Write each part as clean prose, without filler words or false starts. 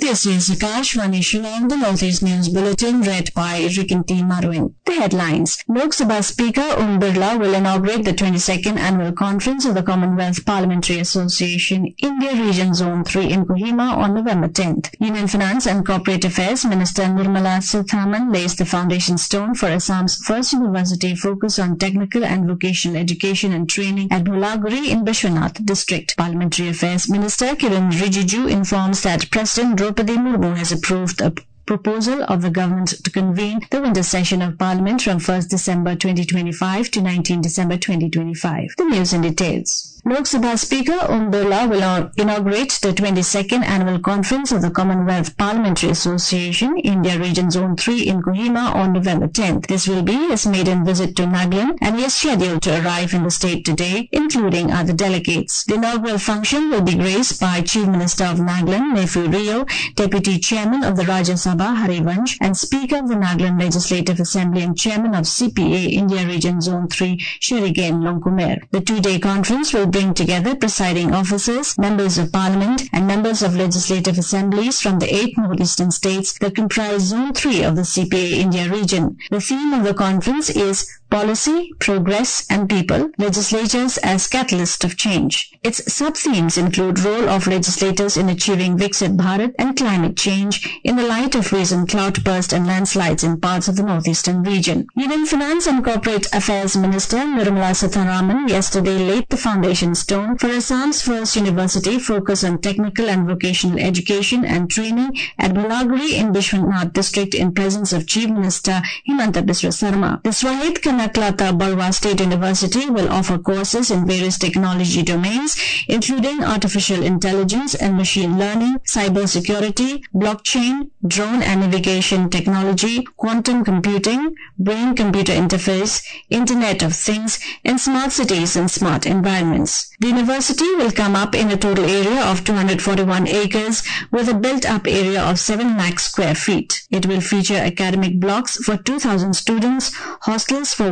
This is Akashvani Shillong, the Northeast News Bulletin, read by Rikinti Marwin. The headlines. Lok Sabha Speaker Om Birla will inaugurate the 22nd Annual Conference of the Commonwealth Parliamentary Association, India Region Zone 3 in Kohima on November 10th. Union Finance and Corporate Affairs Minister Nirmala Sitharaman lays the foundation stone for Assam's first university focused on technical and vocational education and training at Dholaguri in Bishwanath district. Parliamentary Affairs Minister Kiren Rijiju informs that President Draupadi Murmu has approved a proposal of the government to convene the winter session of Parliament from 1st December 2025 to 19 December 2025. The news in details. Lok Sabha Speaker Om Birla will inaugurate the 22nd Annual Conference of the Commonwealth Parliamentary Association, India Region Zone 3 in Kohima on November 10th. This will be his maiden visit to Nagaland and he is scheduled to arrive in the state today, including other delegates. The inaugural function will be graced by Chief Minister of Nagaland, Nephew Rio, Deputy Chairman of the Rajya Sabha, Harivansh, and Speaker of the Nagaland Legislative Assembly and Chairman of CPA, India Region Zone 3, Sherigain Longkumer. The two-day conference will bring together presiding officers, members of parliament and members of legislative assemblies from the 8 northeastern states that comprise Zone 3 of the CPA India region. The theme of the conference is Policy, Progress and People, Legislatures as Catalyst of Change. Its sub-themes include role of legislators in achieving Viksit Bharat and climate change in the light of recent cloudburst and landslides in parts of the northeastern region. Union Finance and Corporate Affairs Minister Nirmala Sitharaman yesterday laid the foundation stone for Assam's first university focused on technical and vocational education and training at Dholaguri in Bishwanath district in presence of Chief Minister Himanta Biswa Sarma. The Swahid Kanaklata Barwa State University will offer courses in various technology domains, including artificial intelligence and machine learning, cyber security, blockchain, drone and navigation technology, quantum computing, brain-computer interface, Internet of Things, and smart cities and smart environments. The university will come up in a total area of 241 acres with a built-up area of 7 lakh square feet. It will feature academic blocks for 2,000 students, hostels for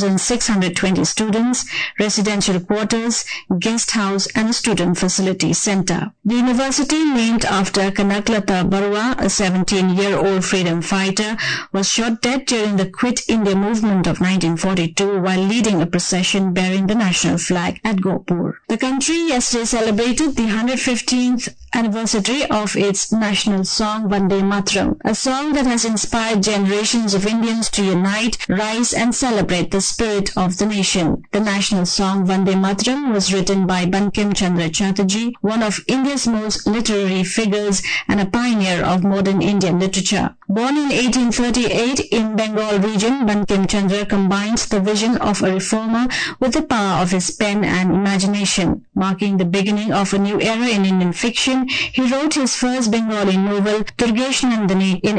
1,620 students, residential quarters, guest house and a student facility center. The university, named after Kanaklata Barwa, a 17-year-old freedom fighter, was shot dead during the Quit India movement of 1942 while leading a procession bearing the national flag at Gopur. The country yesterday celebrated the 115th anniversary of its national song Vande Mataram, a song that has inspired generations of Indians to unite, rise and celebrate the spirit of the nation. The national song Vande Mataram was written by Bankim Chandra Chatterjee, one of India's most literary figures and a pioneer of modern Indian literature. Born in 1838 in Bengal region, Bankim Chandra combined the vision of a reformer with the power of his pen and imagination. Marking the beginning of a new era in Indian fiction, he wrote his first Bengali novel, Durgesh Nandini, in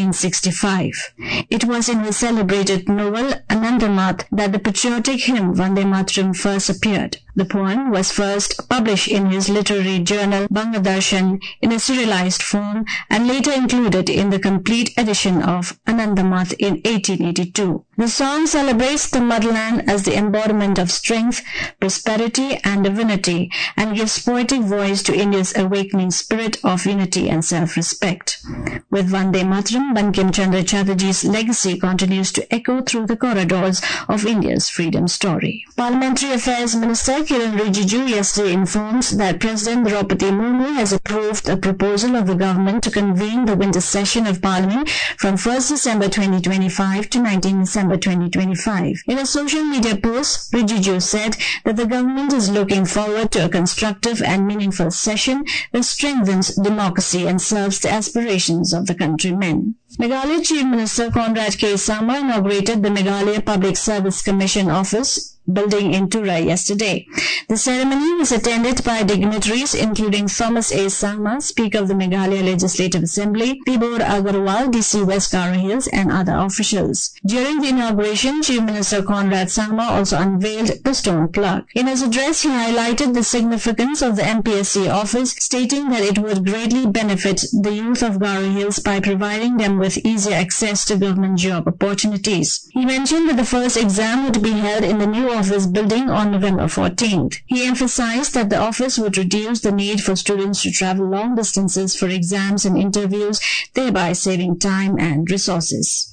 1865. It was in his celebrated novel, Anandamath, that the patriotic hymn Vande Mataram first appeared. The poem was first published in his literary journal Bangadarshan in a serialized form and later included in the complete edition of Anandamath in 1882. The song celebrates the motherland as the embodiment of strength, prosperity and divinity and gives poetic voice to India's awakening spirit of unity and self-respect. With Vande Mataram, Bankim Chandra Chatterjee's legacy continues to echo through the corridors of India's freedom story. Parliamentary Affairs Minister Kiren Rijiju yesterday informs that President Draupadi Murmu has approved a proposal of the government to convene the winter session of Parliament from 1st December 2025 to 19 December 2025. In a social media post, Rijiju said that the government is looking forward to a constructive and meaningful session that strengthens democracy and serves the aspirations of the countrymen. Meghalaya Chief Minister Conrad K. Sangma inaugurated the Meghalaya Public Service Commission office building in Tura yesterday. The ceremony was attended by dignitaries including Thomas A. Sangma, Speaker of the Meghalaya Legislative Assembly, Tibor Agarwal, DC West Garo Hills and other officials. During the inauguration, Chief Minister Conrad Sangma also unveiled the stone plaque. In his address, he highlighted the significance of the MPSC office, stating that it would greatly benefit the youth of Garo Hills by providing them with easier access to government job opportunities. He mentioned that the first exam would be held in the new office building on November 14th. He emphasized that the office would reduce the need for students to travel long distances for exams and interviews, thereby saving time and resources.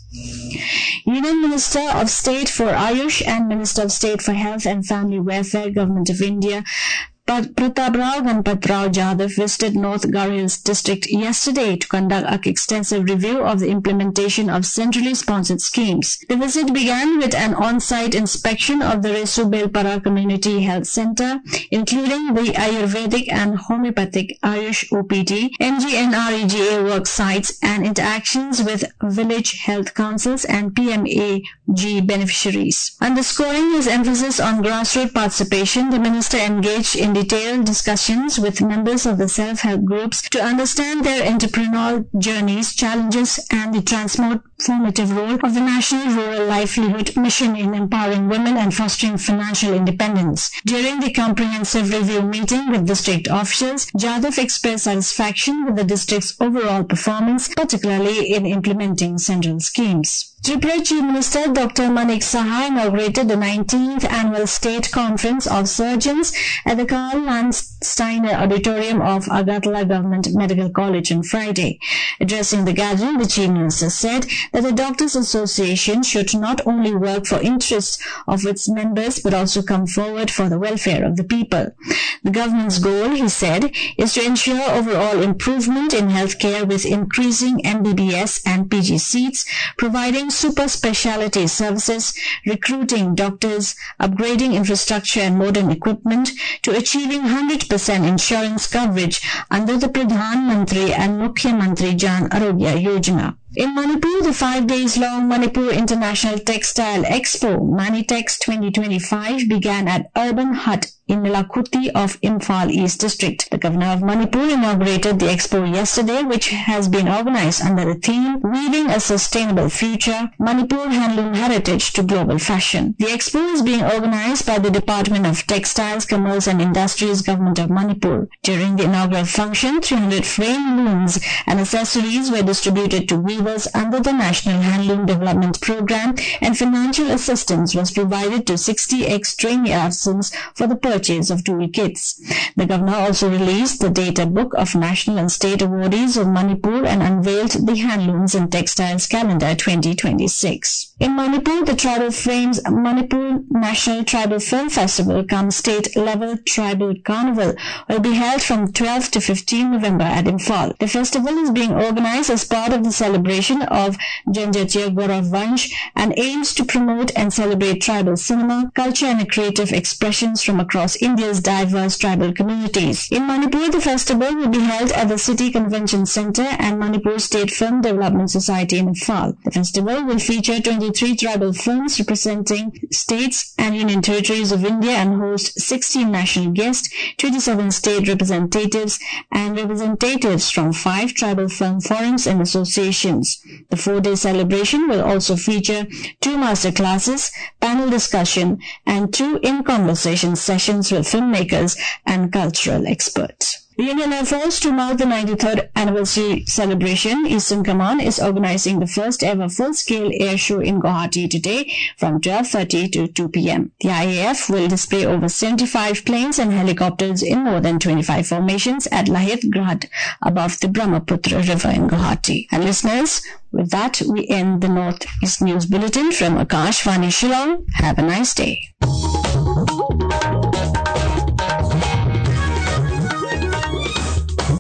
Union Minister of State for Ayush and Minister of State for Health and Family Welfare, Government of India, Prataprao Ganpatrao Jadhav visited North Garhills district yesterday to conduct an extensive review of the implementation of centrally sponsored schemes. The visit began with an on-site inspection of the Resu Belpara Community Health Center, including the Ayurvedic and Homeopathic Ayush OPD, MGNREGA work sites, and interactions with village health councils and PMAG beneficiaries. Underscoring his emphasis on grassroots participation, the minister engaged in detailed discussions with members of the self-help groups to understand their entrepreneurial journeys, challenges, and the transformative role of the National Rural Livelihood Mission in empowering women and fostering financial independence. During the comprehensive review meeting with district officials, Jadhav expressed satisfaction with the district's overall performance, particularly in implementing central schemes. Tripura Chief Minister Dr. Manik Saha inaugurated the 19th Annual State Conference of Surgeons at the Karl Landsteiner Auditorium of Agartala Government Medical College on Friday. Addressing the gathering, the Chief Minister said that the Doctors Association should not only work for interests of its members but also come forward for the welfare of the people. The government's goal, he said, is to ensure overall improvement in healthcare with increasing MBBS and PG seats, providing super specialty services, recruiting doctors, upgrading infrastructure and modern equipment, to achieving 100% insurance coverage under the Pradhan Mantri and Mukhyamantri Jan Arogya Yojana. In Manipur, the 5 days long Manipur International Textile Expo, Manitex 2025, began at Urban Hut in Nilakutty of Imphal East District. The Governor of Manipur inaugurated the expo yesterday, which has been organized under the theme Weaving a Sustainable Future, Manipur Handloom Heritage to Global Fashion. The expo is being organized by the Department of Textiles, Commerce and Industries, Government of Manipur. During the inaugural function, 300 frame looms and accessories were distributed to weavers under the National Handloom Development Program, and financial assistance was provided to 60 ex-trainee artisans for the purchase of tool kits. The Governor also released the data book of national and state awardees of Manipur and unveiled the Handlooms and Textiles Calendar 2026. In Manipur, the Tribal Frames Manipur National Tribal Film Festival cum state-level tribal carnival will be held from 12 to 15 November at Imphal. The festival is being organized as part of the celebration of Janjatia Gaurav Vansh and aims to promote and celebrate tribal cinema, culture and creative expressions from across India's diverse tribal communities. In Manipur, the festival will be held at the City Convention Centre and Manipur State Film Development Society in Imphal. The festival will feature 23 tribal films representing states and union territories of India and host 16 national guests, 27 state representatives and representatives from 5 tribal film forums and associations. The 4-day celebration will also feature 2 master classes, panel discussion and 2 in-conversation sessions with filmmakers and cultural experts. The Indian Air Force, to mark the 93rd anniversary celebration, Eastern Command is organizing the first ever full-scale air show in Guwahati today from 12:30 to 2 p.m. The IAF will display over 75 planes and helicopters in more than 25 formations at Lahit Ghat above the Brahmaputra River in Guwahati. And listeners, with that, we end the Northeast News Bulletin from Akashvani Shillong. Have a nice day.